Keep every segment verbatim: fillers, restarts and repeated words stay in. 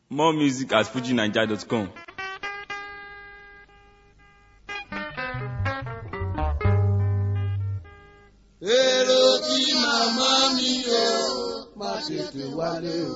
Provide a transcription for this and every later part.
More music at fuji naija dot com. Èrò tí màmá mi o, má tètè wálé o.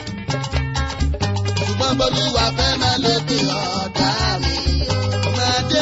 Olúwa fẹ́ máa lè pè ọ̀tá mi.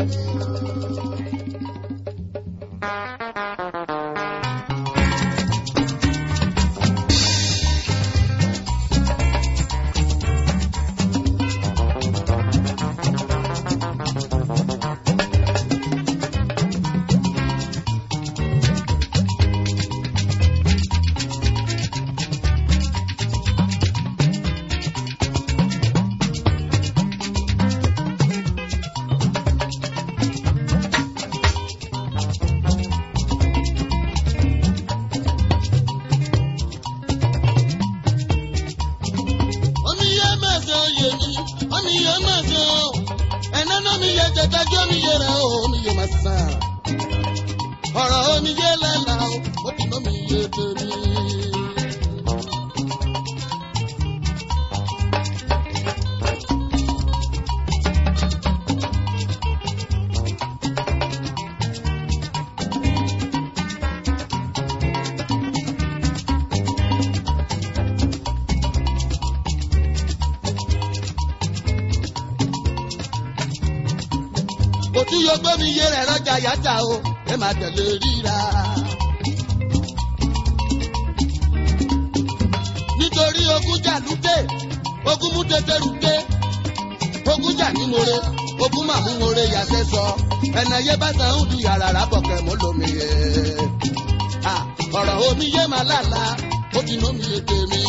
wálé. Ọ̀rọ̀ omi yé lẹ́la o, ó ti mọ́ mi yé tèmi. Kò tí yóò gbé mi yé rẹ̀ rọ́jà yájà o. Ẹ máa tẹ̀lé ríra. Nítorí ogun jà lúdé, ogun mú tètè rúdé. Ogun jà ní more, ogun mà mú more yàtẹ̀ sọ. Ẹnà yé bá san ń du yàrá rábọ̀kẹ́ mọ́ lómi yé. Ọ̀rọ̀ omi yé máa lálá, ó ti ná mi yé tèmi.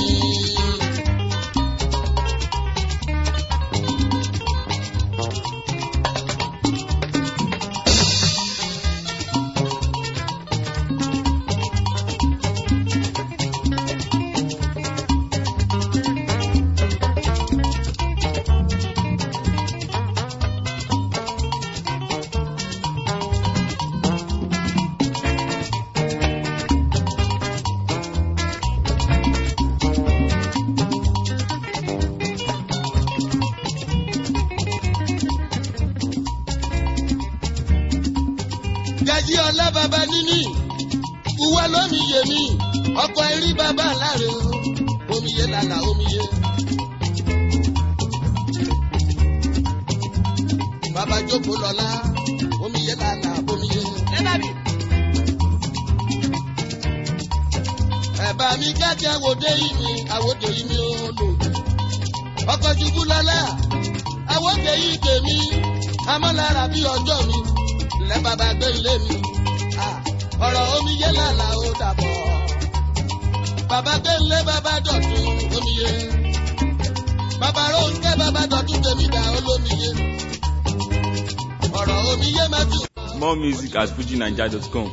Gají ọlá bàbá níní, ìwọ lómi yé mi, ọkọ̀ erí bàbá láre o, omi yé lálá omi yé. Bàbá jókòó lọ́lá, omi yé lálá omi yé. Ẹ̀bà mi káàkiri àwòdé yìí mi, àwòdé yìí mi ò lò. Ọkọ̀ ṣubú lọ́lá, àwòdé yìí tèmi, amọ́lára bí ọjọ́ mi. Lẹ́ bàbá gbé ilé mi, ọ̀rọ̀ omi yé lálá ó dàbọ̀. Bàbá gbé ilé bàbá dọ̀tún omi yé. Bàbá Rónkẹ́ bàbá dọ̀tún tèmi dà olómi yé. Ọ̀rọ̀ omi yé má tù. More music at fuji naija dot com.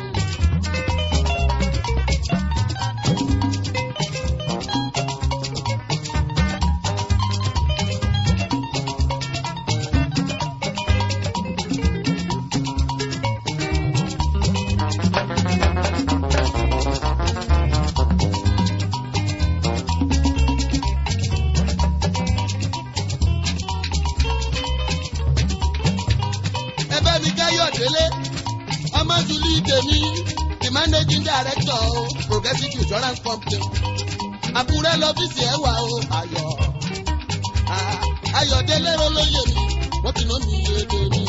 The managing director Progressive Insurance Company. Àkúrẹ́ lọ́fíìsì ẹ̀ wà o, Ayọ̀. Ayọ̀délé olóyè mi, wọ́n ti ná mi èdè mi.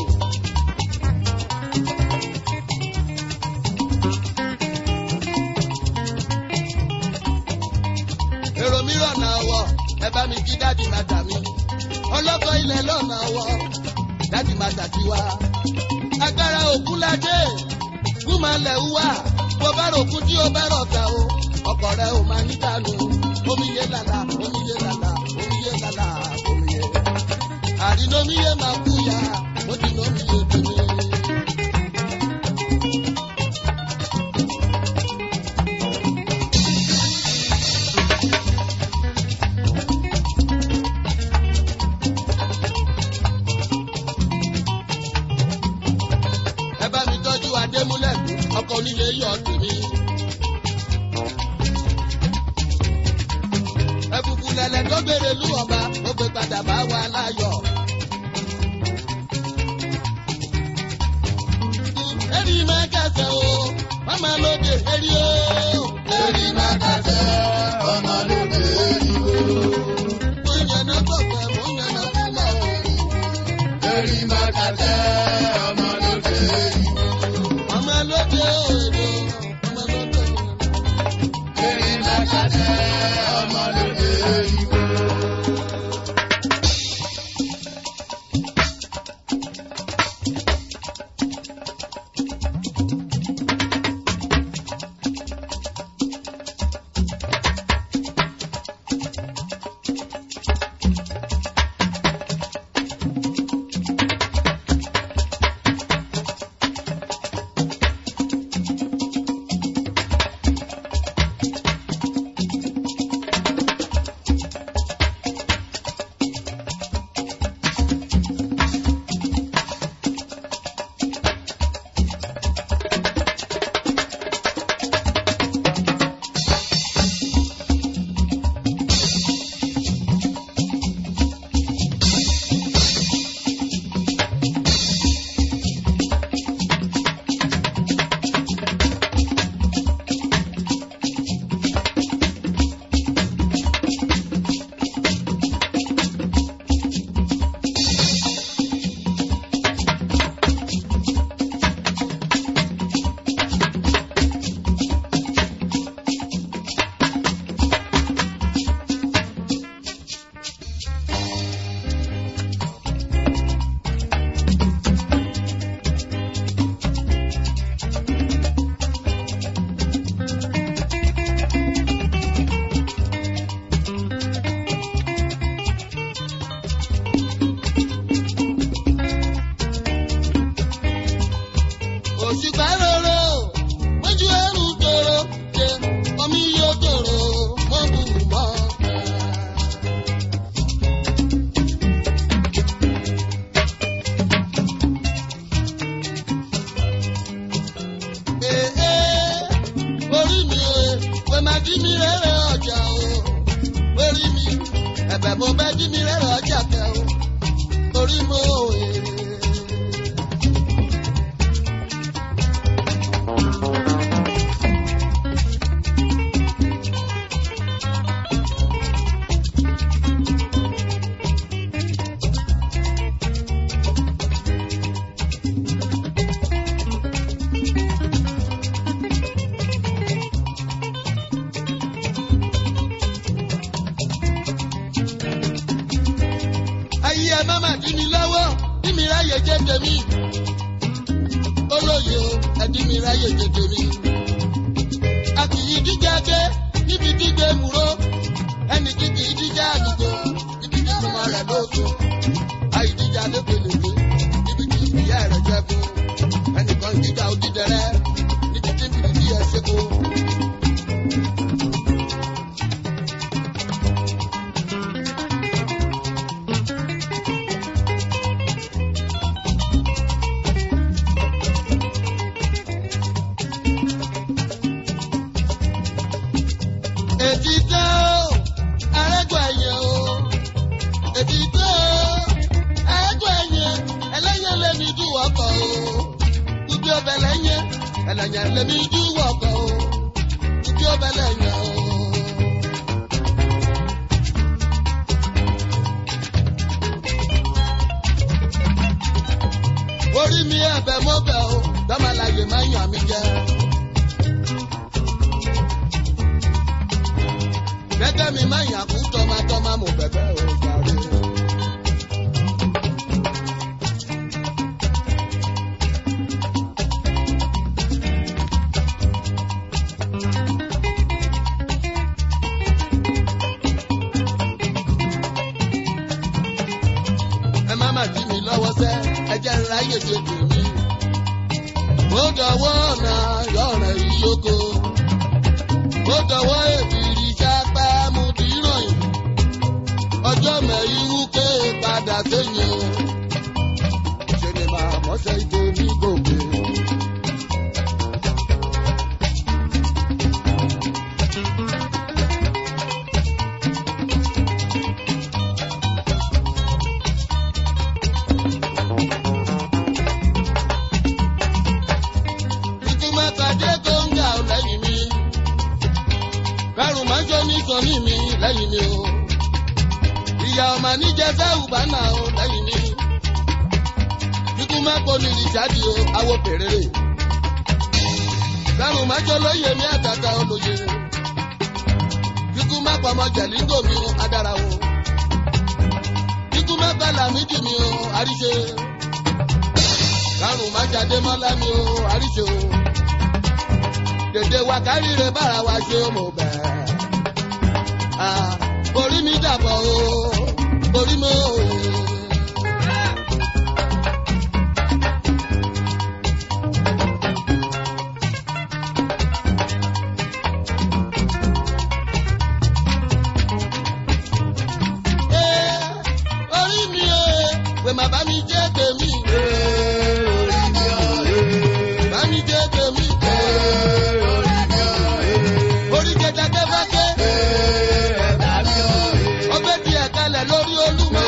Èrò mi rọ̀nà ọwọ́, ẹ bá mi kí dájú máa dà mí. Ọlọ́kọ̀ ilẹ̀ lọ́nà ọwọ́, dájú máa dà sí wa. Agbára òkú ládé. Gúnmalẹ̀ wá, bó bá ròkú tí ó bá rọ̀ta o, ọkọ̀ rẹ̀ ò máa ní dànù. Omi yé lálá, omi yé lálá, omi yé lálá, omi yé. Àdínà omi yé máa kú ya, ó dínà omi yé tèmi. Ẹ bá mi tọ́jú Adémúlẹ̀, ọkọ̀ onílé yọ̀ tèmi. Ẹ̀bùkù lẹ̀lẹ̀ tó gbèrè lú ọba, ó gbé padà bá wa láyọ̀. Eri máa kẹsẹ̀ o, ọmọ lóde eri o. Eri máa kẹsẹ̀, ọmọ lóde eri o. Mo yànnà kọ̀kẹ́, mo yànnà kúlọ̀ o. Eri máa kẹsẹ̀. òṣìkà rorò ojú ẹrù tòrò ṣe omi yóò tòrò mọ́ bù mọ́. Orí mi o, pé máa jí mi rẹ́rẹ́ ọjà o. Orí mi, ẹ̀bẹ̀ mo bẹ́ jí mi rẹ́rẹ́ ọjà kẹ o. Orí mo o. Ayé ẹ má má dí mi lọ́wọ́, dí mi ráyè jẹ́ tèmi. Olóye o, ẹ dí mi ráyè jẹ́ tèmi. A kì í díjà gbé níbi dígbé múró. Ẹni tí kì í díjà àdúgbò, níbi tí mo máa rẹ̀ lóko. Àyè díjà lépelèpé, níbi tí ìyá rẹ̀ jẹ́ fún. Ẹnìkan díjà ó dídẹrẹ́, níbi tí bìrì bí ẹ ṣe kó. Ètìtọ́ arẹ́gbọ̀ ẹ̀yẹ o, ètìtọ́ arẹ́gbọ̀ ẹ̀yẹ, ẹlẹ́yẹ lẹ́mi dúwọ́kọ̀ o, ibi ọbẹ̀ lẹ́yẹ, ẹlẹ́yẹ lẹ́mi dúwọ́kọ̀ o, ibi ọbẹ̀ lẹ́yẹ o. Orí mi ẹ̀bẹ̀ mọ́bẹ̀ o, dọ́màlàyé máa yàn mí jẹ. Gẹ́gẹ́ mi máa yàn kú tọ́mátọ́má mo bẹ̀bẹ̀ o jàre. Ẹ má má dí mi lọ́wọ́ sẹ́, ẹ jẹ́ ńlá yèjè tèmi. Mo dọ̀wọ́ ọ̀nà yọ̀ọ̀rẹ̀ ìyókò. Mo dọ̀wọ́ èbìrì sápá mu dìrọ̀ yìí. Ọjọ́ mẹ́rin wúké padà sẹ́yìn o. Ṣé ni màá mọ́ṣẹ́ ìjọ ní gòkè? Ikú má pàdé góńgà lẹ́yìn mi. Kárùn máa ń jọ ní sọ́ní mi lẹ́yìn mi o. Ìyá ọmọ níjẹ sáwù bánà o lẹ́yìn mi. Ikú má poli ìṣáàdì o, awo pèrèrè. Kárùn máa jọ lóye mi àtàtà olóye. Ikú má pamọ́ jẹ̀língò mi o, adára o. Ikú má gbàlà méjì mi o, àríṣe. Kárùn máa jáde mọ́lá mi o, àríṣe o. Dèdè wa káríre bára wa ṣe mo bẹ̀. Orí mi dàbọ̀ o, orí mo o. Orí mi o, pé má bá mi jẹ́ tèmi. Bá mi jẹ́ tèmi. Orí kẹta kẹfà ké. Ọbẹ̀ tí ẹ̀ kalẹ̀ lórí Olúmọ.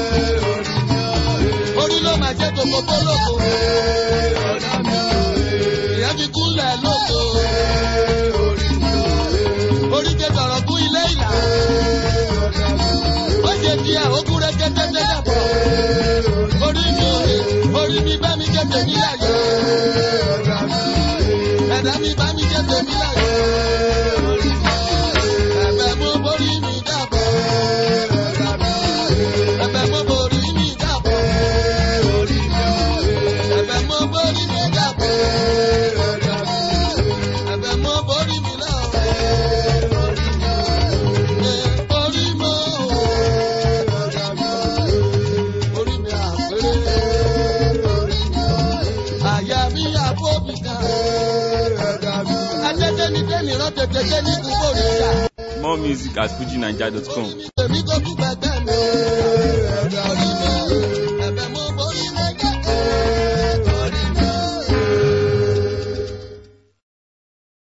Orí ló máa jẹ́ tòkòtò lóko. Ìyá fi kúnlẹ̀ lóko. Orí kẹta ọ̀rọ̀ kún ilé ìlà. Ó ṣe di àwòkú rẹ̀ kẹ́tẹ́tẹ́ dàpọ̀. Orí mi ò rè, orí mi bá mi jẹ́ tèmi láyé. Ẹ̀dá mi bá mi jẹ́ tèmi láyé. Ẹ̀bẹ̀ mo borí mi dàbọ̀. Ẹ̀bẹ̀ mo borí mi dàbọ̀. Ẹ̀bẹ̀ mo borí mi dàbọ̀. Ẹ̀bẹ̀ mo borí mi lọ. Orí mo orí mi àpérè. Àyà mi àpòbí. tètè dé ní kúkúrú ìjà. More music at fuji naija dot com. Èmi kò tún gbẹgbẹ́ mi.